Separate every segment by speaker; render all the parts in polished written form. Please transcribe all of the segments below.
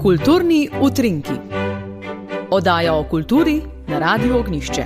Speaker 1: Kulturni utrinki. Oddaja o kulturi na Radiu Ognjišče.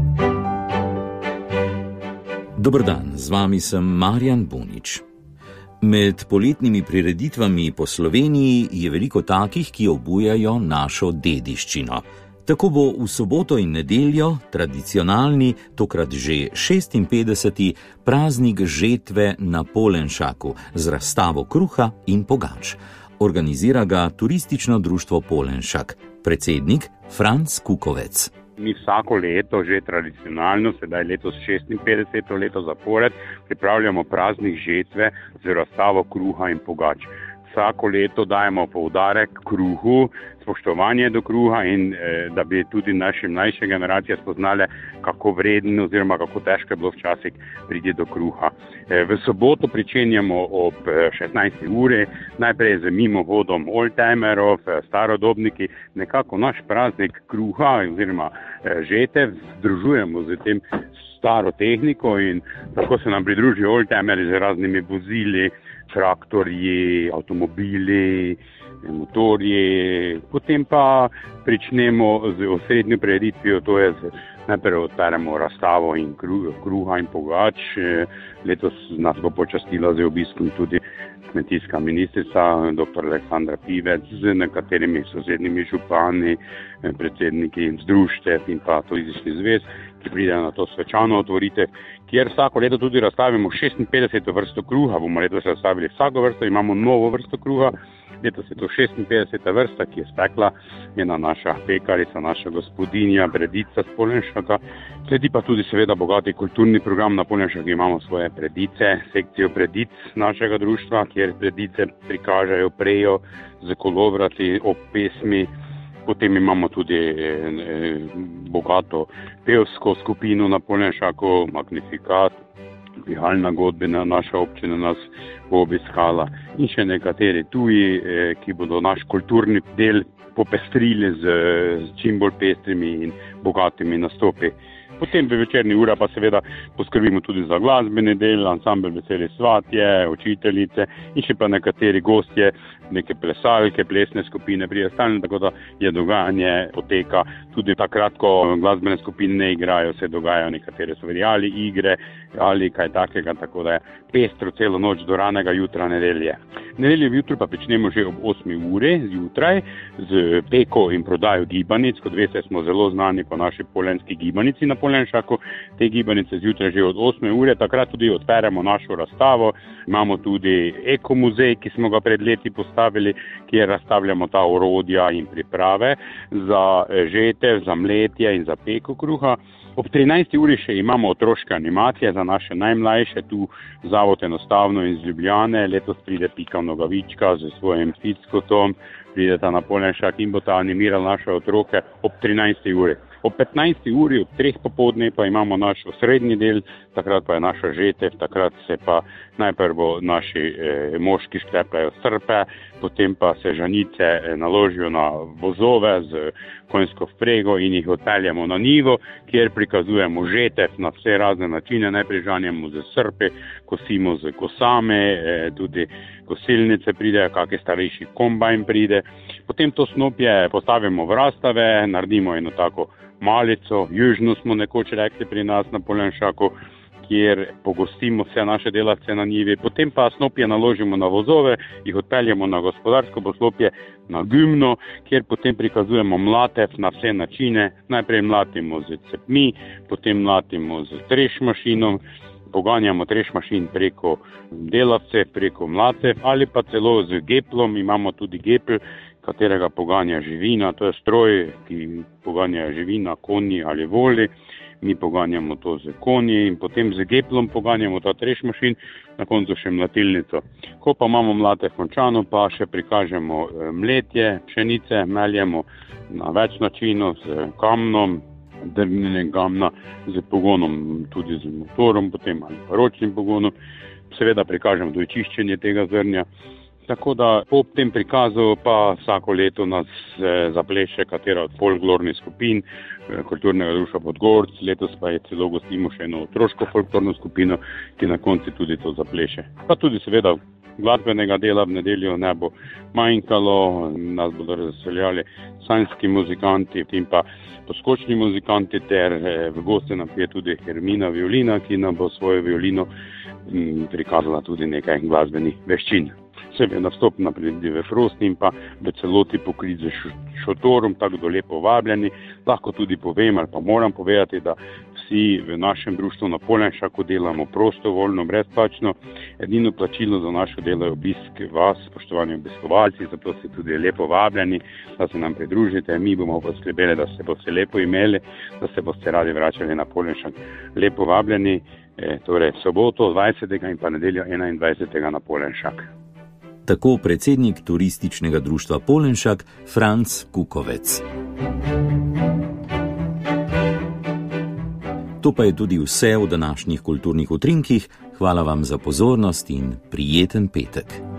Speaker 2: Dober dan, z vami sem Marjan Bunič. Med poletnimi prireditvami po Sloveniji je veliko takih, ki obujajo našo dediščino. Tako bo v soboto in nedeljo tradicionalni, tokrat že 56. praznik žetve na Polenšaku z razstavo kruha in pogač. Organizira ga Turistično društvo Polenšak, predsednik Franc Kukovec.
Speaker 3: Mi vsako leto, že tradicionalno, sedaj letos 56. leto zapored, pripravljamo praznik žetve z razstavo kruha in pogač. Vsako leto dajemo poudarek kruhu, spoštovanje do kruha in da bi tudi naše mlajše generacije spoznale, kako vreden oziroma kako težko je bilo včasih priti do kruha. V soboto pričenjamo ob 16. uri, najprej z mimohodom oldtimerov, starodobniki, nekako naš praznik kruha oziroma žetev združujemo z tem staro tehniko in tako se nam pridružijo oldtimeri z raznimi vozili, traktorji, avtomobili, motorji. Potem pa pričnemo z osrednjo prireditvijo, to je najprej odperemo razstavo in kruha in pogač. Letos nas bo počastila z obiskom tudi kmetijska ministrica, dr. Aleksandra Pivec, z nekaterimi sosednjimi župani, predsedniki društev in pa turistični zvez, ki pridejo na to svečano otvoritev, kjer vsako leto tudi razstavimo 56. vrsto kruha. Bomo letos razstavili vsako vrsto, imamo novo vrsto kruha. Letos je to 56. vrsta, ki je spekla ena naša pekarica, naša gospodinja, Bredica z Polenšaka. Sledi pa tudi seveda bogati kulturni program. Na Polenšaku imamo svoje predice, sekcijo predic našega društva, kjer predice prikažejo prejo z kolovrati ob pesmi. Potem imamo tudi bogato pevsko skupino na Polenšaku, Magnifikat, pihalna godbina, naša občina nas bo obiskala in še nekateri tuji, ki bodo naš kulturni del popestrili z čim bolj pestrimi in bogatimi nastopi. Potem v večerni ura pa seveda poskrbimo tudi za glasbeni del, ansambel Veseli svatje, učiteljice in še pa nekateri gostje, neke plesalke, plesne skupine prijastavljene, tako da je dogajanje poteka tudi takrat, ko glasbene skupine ne igrajo, se dogajajo nekatere stvari ali igre ali kaj takega, tako da je pestro celo noč do ranega jutra nedelje. Nedelje jutro pa pričnemo že ob 8. uri zjutraj z peko in prodajo gibanic. Kot veste, smo zelo znani po naši polenski gibanici na Polenšaku. Te gibanice zjutraj že od 8. ure, takrat tudi odperemo našo razstavo. Imamo tudi ekomuzej, ki smo ga pred leti postavili, kjer razstavljamo ta orodja in priprave za žetev, za mletje in za peko kruha. Ob 13. uri še imamo otroške animacije za naše najmlajše, tu Zavod enostavno iz Ljubljane. Letos pride Pika Nogavička z svojim Fickotom, prideta na Polenšak in bo ta animiral naše otroke ob 13. uri. Ob 15. uri, ob 3. popoldne pa imamo naš osrednji del, takrat pa je naša žetev, takrat se pa najprej naši moški šklepljajo srpe, potem pa se žanice naložijo na vozove z konjsko vprego in jih odpeljamo na njivo, kjer prikazujemo žetev na vse razne načine. Najprej žanjemo z srpe, kosimo z kosame, tudi kosilnice pridejo, kakšen starejši kombajn pride. Potem to snopje postavimo v rastave, naredimo eno tako malico, južno smo nekoč rekli pri nas na Polenšaku, kjer pogostimo vse naše delavce na njivi. Potem pa snopje naložimo na vozove, jih odpeljamo na gospodarsko poslopje, na Gümno, kjer potem prikazujemo mlatev na vse načine. Najprej mlatimo z cepmi, potem mlatimo z trešmašinom, poganjamo trešmašin preko delavcev, preko mlatev ali pa celo z geplom. Imamo tudi gepl, katerega poganja živina, to je stroj, ki poganja živina, konji ali voli. Mi poganjamo to z konji in potem z geplom poganjamo ta trešmašin, na koncu še mlatilnico. Ko pa imamo mlatev končano, pa še prikažemo mletje, pšenice, meljemo na več načinov z kamnom, drvnega kamna, z pogonom, tudi z motorom, potem ali pa ročnim pogonom. Seveda prikažemo tudi čiščenje tega zrnja. Tako da po tem prikazu pa vsako leto nas zapleše katera od folklornih skupin kulturnega društva Podgorc. Letos pa je celo gostimo še eno otroško folklorno skupino, ki na koncu tudi to zapleše. Pa tudi seveda glasbenega dela v nedeljo ne bo manjkalo, nas bodo razveljali sanjski muzikanti in pa poskočni muzikanti ter v goste nam je tudi Hermina Violina, ki nam bo svojo violino prikazala tudi nekaj glasbenih veščin. Sebe nastop na prireditvi Frost in pa v celoti pokrit z šotorom, tako da lepo vabljeni. Lahko tudi povem ali pa moram povedati, da vsi v našem društvu na Polenšaku delamo prostovoljno, brezplačno. Edino plačilo za naše delo je obisk vas, spoštovani obiskovalci, zato ste tudi lepo vabljeni, da se nam pridružite. Mi bomo poskrbeli, da se boste lepo imeli, da se boste radi vračali na Polenšak. Lepo vabljeni, torej soboto 20. in pa nedeljo 21. na Polenšak.
Speaker 2: Tako predsednik turističnega društva Polenšak Franc Kukovec. To pa je tudi vse v današnjih kulturnih utrinkih. Hvala vam za pozornost in prijeten petek.